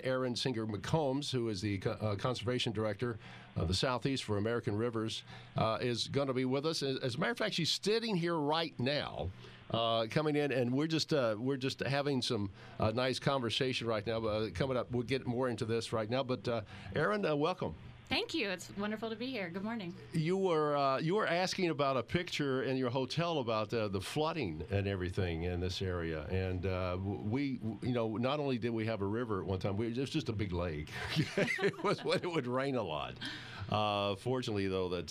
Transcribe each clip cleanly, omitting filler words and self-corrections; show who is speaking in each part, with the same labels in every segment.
Speaker 1: Erin Singer McCombs, who is the Conservation Director of the Southeast for American Rivers, is going to be with us. As a matter of fact, she's sitting here right now. Coming in, and we're just having some nice conversation right now. Coming up, we'll get more into this right now. But Erin, welcome.
Speaker 2: Thank you. It's wonderful to be here. Good morning.
Speaker 1: You were asking about a picture in your hotel about the flooding and everything in this area, and we not only did we have a river at one time, it was just a big lake. It was when it would rain a lot. Fortunately, though, that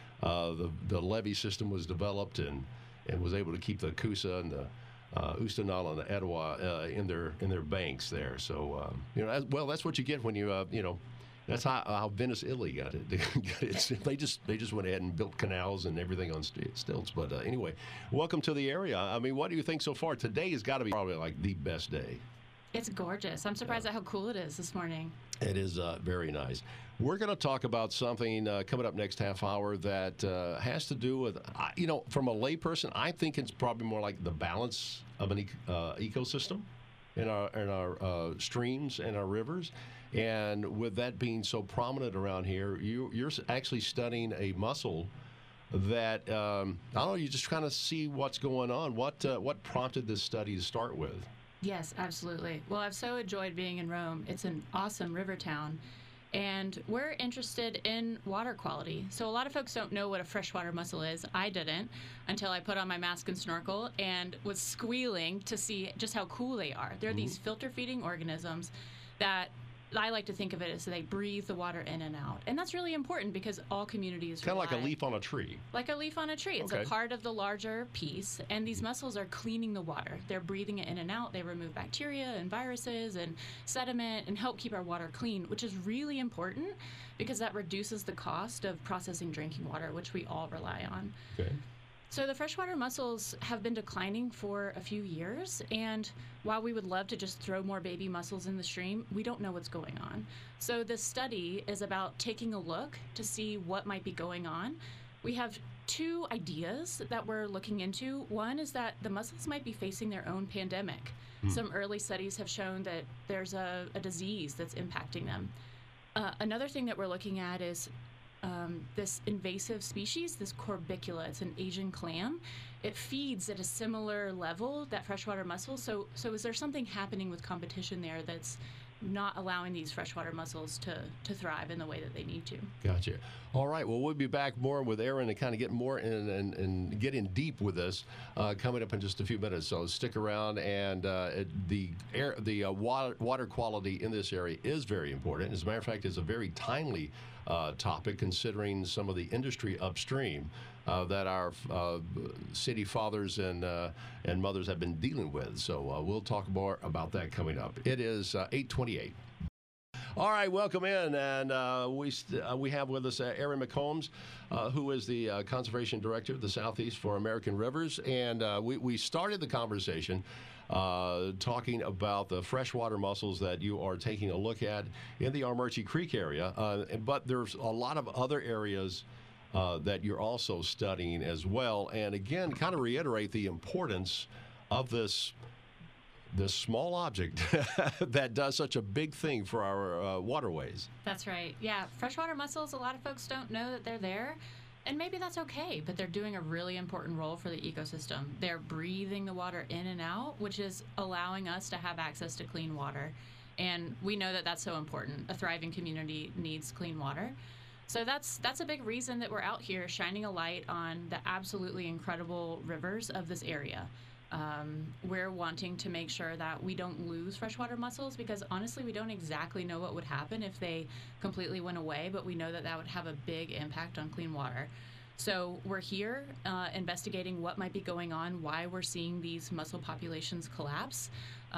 Speaker 1: the levee system was developed and was able to keep the Coosa and the Oostenaula and the Etowah in their banks there. So that's what you get when you that's how Venice, Italy got it. They just went ahead and built canals and everything on stilts. But anyway, welcome to the area. I mean, what do you think so far? Today has got to be probably like the best day.
Speaker 2: It's gorgeous. I'm surprised at how cool it is this morning.
Speaker 1: It is very nice. We're going to talk about something coming up next half hour that has to do with, from a layperson, I think it's probably more like the balance of an ecosystem in our streams and our rivers. And with that being so prominent around here, you're actually studying a mussel that, I don't know, you just kind of see what's going on. What prompted this study to start with?
Speaker 2: Yes, absolutely. Well, I've so enjoyed being in Rome. It's an awesome river town. And we're interested in water quality. So a lot of folks don't know what a freshwater mussel is. I didn't until I put on my mask and snorkel and was squealing to see just how cool they are. They're these filter feeding organisms that I like to think of it as they breathe the water in and out. And that's really important because all communities
Speaker 1: kind of like a leaf on a tree.
Speaker 2: Like a leaf on a tree. It's a part of the larger piece. And these mussels are cleaning the water. They're breathing it in and out. They remove bacteria and viruses and sediment and help keep our water clean, which is really important because that reduces the cost of processing drinking water, which we all rely on.
Speaker 1: Okay.
Speaker 2: So the freshwater mussels have been declining for a few years, and while we would love to just throw more baby mussels in the stream, we don't know what's going on. So this study is about taking a look to see what might be going on. We have two ideas that we're looking into. One is that the mussels might be facing their own pandemic. Some early studies have shown that there's a disease that's impacting them. Another thing that we're looking at is this invasive species, this corbicula. It's an Asian clam. It feeds at a similar level that freshwater mussels. So is there something happening with competition there that's not allowing these freshwater mussels to thrive in the way that they need to?
Speaker 1: Gotcha. All right. Well, we'll be back more with Erin to kind of get more in and get in deep with this coming up in just a few minutes. So stick around. And the water quality in this area is very important. As a matter of fact, it's a very timely topic considering some of the industry upstream that our city fathers and mothers have been dealing with. So we'll talk more about that coming up. It is 8:28. All right, welcome in, and we have with us Erin McCombs, who is the Conservation Director of the Southeast for American Rivers, and we started the conversation talking about the freshwater mussels that you are taking a look at in the Armuchee Creek area, but there's a lot of other areas that you're also studying as well, and again, kind of reiterate the importance of this small object that does such a big thing for our waterways.
Speaker 2: That's right. Yeah, freshwater mussels, a lot of folks don't know that they're there, and maybe that's okay, but they're doing a really important role for the ecosystem. They're breathing the water in and out, which is allowing us to have access to clean water, and we know that that's so important. A thriving community needs clean water. So that's a big reason that we're out here shining a light on the absolutely incredible rivers of this area. We're wanting to make sure that we don't lose freshwater mussels because honestly we don't exactly know what would happen if they completely went away, but we know that that would have a big impact on clean water. So we're here investigating what might be going on, why we're seeing these mussel populations collapse.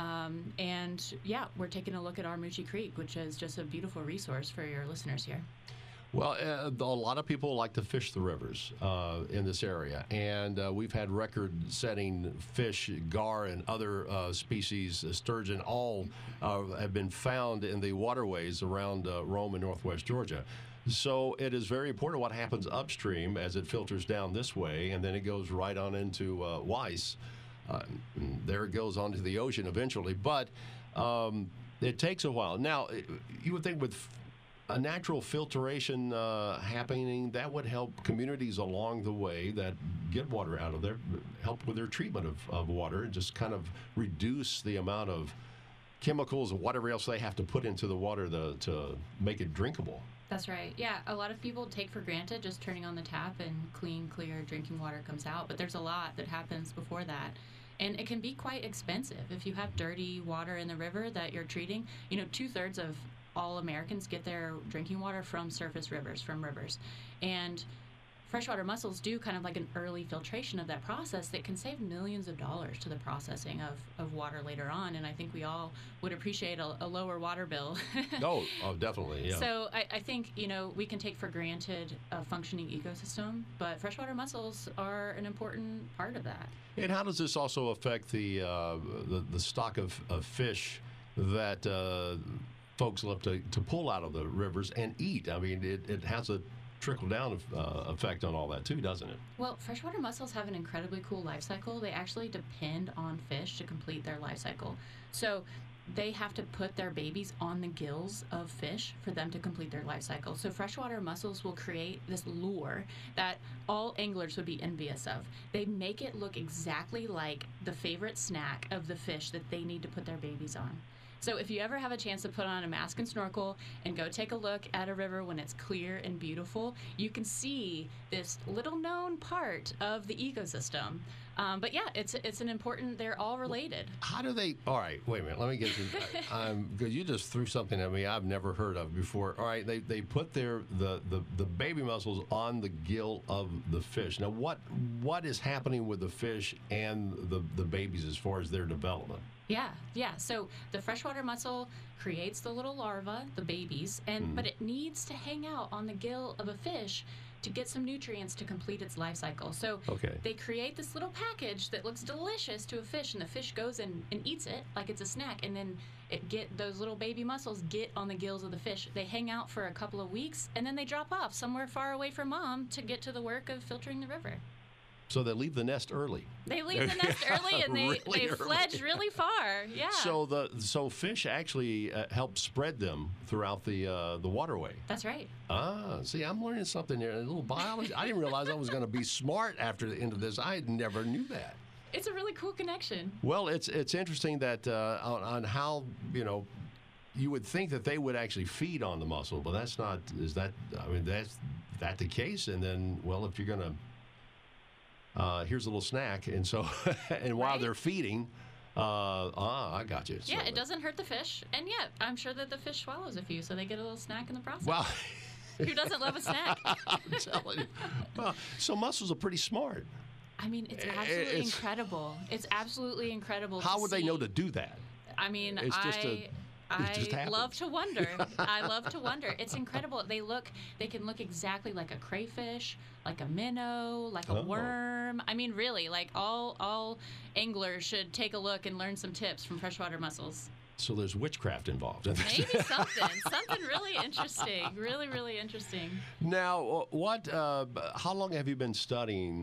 Speaker 2: And yeah, we're taking a look at Armuchee Creek, which is just a beautiful resource for your listeners here.
Speaker 1: Well, a lot of people like to fish the rivers in this area, and we've had record-setting fish, gar and other species, sturgeon, all have been found in the waterways around Rome and northwest Georgia. So it is very important what happens upstream as it filters down this way, and then it goes right on into Weiss. There it goes onto the ocean eventually. But It takes a while. Now, you would think with a natural filtration happening, that would help communities along the way that get water out of there, help with their treatment of water, and just kind of reduce the amount of chemicals or whatever else they have to put into the water to make it drinkable.
Speaker 2: That's right. Yeah, a lot of people take for granted just turning on the tap and clean, clear drinking water comes out, but there's a lot that happens before that. And it can be quite expensive. If you have dirty water in the river that you're treating, 2/3 of all Americans get their drinking water from surface rivers, from rivers. And freshwater mussels do kind of like an early filtration of that process that can save millions of dollars to the processing of water later on. And I think we all would appreciate a lower water bill.
Speaker 1: Oh, definitely, yeah.
Speaker 2: So I think, we can take for granted a functioning ecosystem, but freshwater mussels are an important part of that.
Speaker 1: And how does this also affect the stock of fish that folks love to pull out of the rivers and eat? I mean, it has a trickle-down effect on all that too, doesn't it?
Speaker 2: Well, freshwater mussels have an incredibly cool life cycle. They actually depend on fish to complete their life cycle. So they have to put their babies on the gills of fish for them to complete their life cycle. So freshwater mussels will create this lure that all anglers would be envious of. They make it look exactly like the favorite snack of the fish that they need to put their babies on. So if you ever have a chance to put on a mask and snorkel and go take a look at a river when it's clear and beautiful, you can see this little known part of the ecosystem. But yeah, it's an important, they're all related.
Speaker 1: How do they, all right, wait a minute, let me get to, because you just threw something at me I've never heard of before. All right, they put the baby mussels on the gill of the fish. Now, what is happening with the fish and the babies as far as their development?
Speaker 2: Yeah. So the freshwater mussel creates the little larva, the babies, but it needs to hang out on the gill of a fish to get some nutrients to complete its life cycle. So they create this little package that looks delicious to a fish, and the fish goes and eats it like it's a snack, and then those little baby mussels get on the gills of the fish. They hang out for a couple of weeks, and then they drop off somewhere far away from mom to get to the work of filtering the river.
Speaker 1: So they leave the nest early.
Speaker 2: They leave the nest early, and they fledge really far. Yeah.
Speaker 1: So fish actually help spread them throughout the waterway.
Speaker 2: That's right.
Speaker 1: See, I'm learning something here. A little biology. I didn't realize I was going to be smart after the end of this. I never knew that.
Speaker 2: It's a really cool connection.
Speaker 1: Well, it's interesting that on how you would think that they would actually feed on the mussel, but that's not. Is that? I mean, that's the case. And then, well, if you're going to here's a little snack, and so and while they're feeding, I got you.
Speaker 2: Yeah, it doesn't hurt the fish, and yet I'm sure that the fish swallows a few, so they get a little snack in the process.
Speaker 1: Wow.
Speaker 2: Who doesn't love a snack?
Speaker 1: I'm telling you. Well, so mussels are pretty smart.
Speaker 2: I mean, it's absolutely incredible. It's absolutely incredible.
Speaker 1: How would they know to do that?
Speaker 2: I mean,
Speaker 1: it's
Speaker 2: I love to wonder. I love to wonder. It's incredible. They can look exactly like a crayfish, like a minnow, like a worm. I mean, really, like all anglers should take a look and learn some tips from freshwater mussels.
Speaker 1: So there's witchcraft involved.
Speaker 2: Maybe something really interesting, really, really interesting.
Speaker 1: Now, how long have you been studying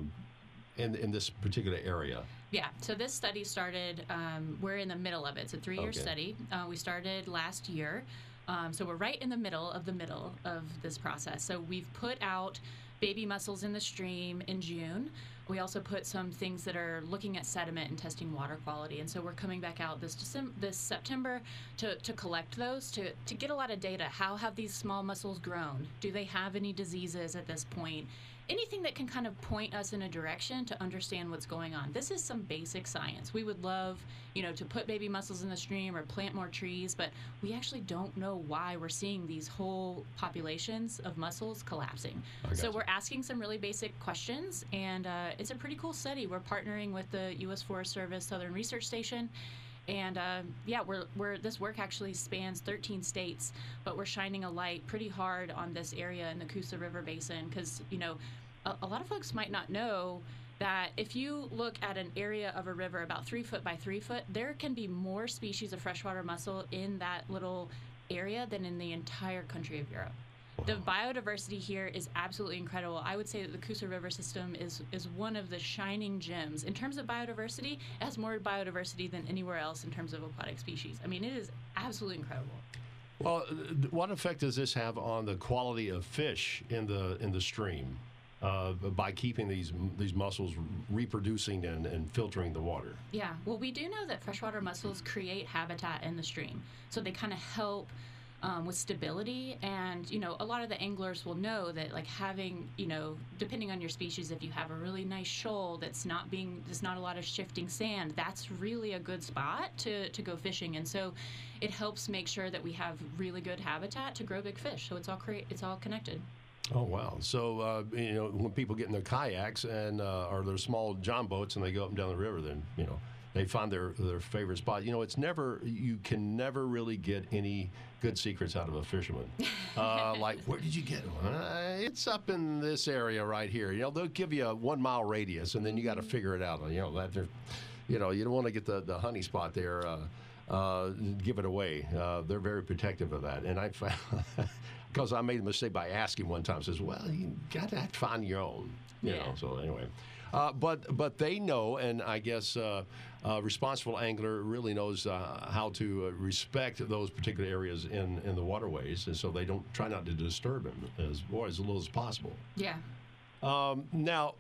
Speaker 1: in this particular area?
Speaker 2: Yeah, so this study started, we're in the middle of it. It's a 3-year study. We started last year. So we're right in the middle of this process. So we've put out baby mussels in the stream in June. We also put some things that are looking at sediment and testing water quality. And so we're coming back out this September to collect those, to get a lot of data. How have these small mussels grown? Do they have any diseases at this point? Anything that can kind of point us in a direction to understand what's going on. This is some basic science. We would love, to put baby mussels in the stream or plant more trees, but we actually don't know why we're seeing these whole populations of mussels collapsing. So we're asking some really basic questions, and it's a pretty cool study. We're partnering with the U.S. Forest Service Southern Research Station. And this work actually spans 13 states, but we're shining a light pretty hard on this area in the Coosa River Basin because, a lot of folks might not know that if you look at an area of a river about 3 foot by 3 foot, there can be more species of freshwater mussel in that little area than in the entire country of Europe. The biodiversity here is absolutely incredible. I would say that the Coosa River system is one of the shining gems. In terms of biodiversity, it has more biodiversity than anywhere else in terms of aquatic species. I mean, it is absolutely incredible.
Speaker 1: Well, what effect does this have on the quality of fish in the stream by keeping these mussels reproducing and filtering the water?
Speaker 2: Yeah, well, we do know that freshwater mussels create habitat in the stream, so they kind of help with stability. And a lot of the anglers will know that, like, having, depending on your species, if you have a really nice shoal there's not a lot of shifting sand, that's really a good spot to go fishing. And so it helps make sure that we have really good habitat to grow big fish. So it's all connected.
Speaker 1: Oh, wow. So, when people get in their kayaks and or their small john boats and they go up and down the river, then, they find their favorite spot. You can never really get any good secrets out of a fisherman. Like, where did you get one? It's up in this area right here. They'll give you a 1 mile radius, and then you got to figure it out. You don't want to get the honey spot there, give it away. They're very protective of that. And I found, because I made a mistake by asking one time, says, well, you got to find your own. You know, so anyway. But they know, and I guess a responsible angler really knows how to respect those particular areas in the waterways, and so they don't try not to disturb them as little as possible.
Speaker 2: Yeah.
Speaker 1: Now,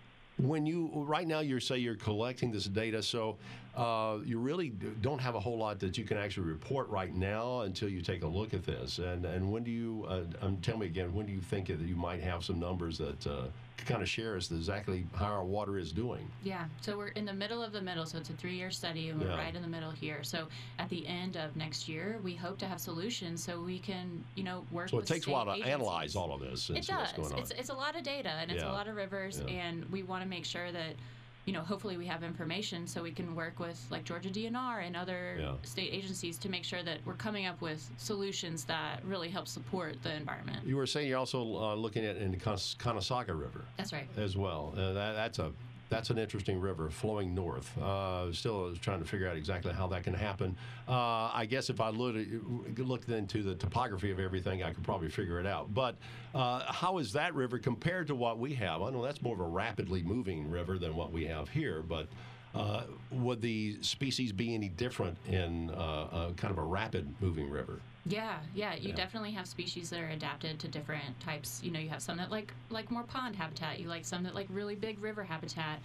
Speaker 1: right now you say you're collecting this data, so you really don't have a whole lot that you can actually report right now until you take a look at this. And when do you? Tell me again, when do you think that you might have some numbers that kind of share us exactly how our water is doing?
Speaker 2: Yeah, so we're in the middle of the middle, so it's a 3-year study, and we're right in the middle here. So at the end of next year, we hope to have solutions so we can, work with
Speaker 1: So it takes a while to
Speaker 2: agencies.
Speaker 1: analyze all of this.
Speaker 2: It does.
Speaker 1: What's going on.
Speaker 2: It's a lot of data, and it's a lot of rivers, and we want to make sure that, hopefully we have information so we can work with, like, Georgia DNR and other state agencies to make sure that we're coming up with solutions that really help support the environment.
Speaker 1: You were saying you're also looking at in the Conasauga River.
Speaker 2: That's right.
Speaker 1: As well. That's an interesting river flowing north. Still trying to figure out exactly how that can happen. I guess if I looked into the topography of everything, I could probably figure it out. But how is that river compared to what we have? I know that's more of a rapidly moving river than what we have here, but would the species be any different in kind of a rapid moving river?
Speaker 2: Yeah, you definitely have species that are adapted to different types. You have some that like more pond habitat. You like some that like really big river habitat.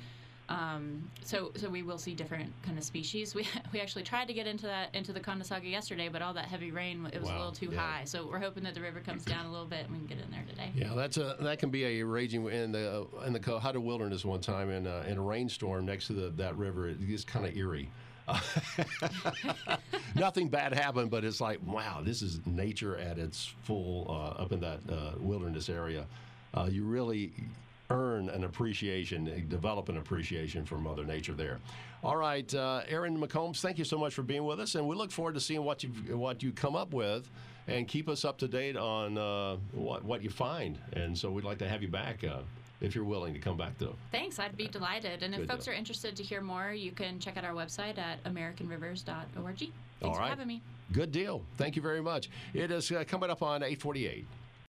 Speaker 2: So we will see different kind of species. We actually tried to get into the Conasauga yesterday, but all that heavy rain, it was a little too high. So we're hoping that the river comes down a little bit and we can get in there today.
Speaker 1: Yeah, that can be a raging in the Cohutta Wilderness one time in a rainstorm next to that river. It gets kind of eerie. Nothing bad happened, but it's like, wow, this is nature at its full up in that wilderness area. You really earn an appreciation, develop an appreciation for Mother Nature there. All right, Aaron McCombs, thank you so much for being with us, and we look forward to seeing what you come up with, and keep us up to date on what you find. And so we'd like to have you back. If you're willing to come back, though.
Speaker 2: Thanks, I'd be delighted. And if folks are interested to hear more, you can check out our website at americanrivers.org. Thanks for having me.
Speaker 1: Good deal. Thank you very much. It is coming up on 8:48.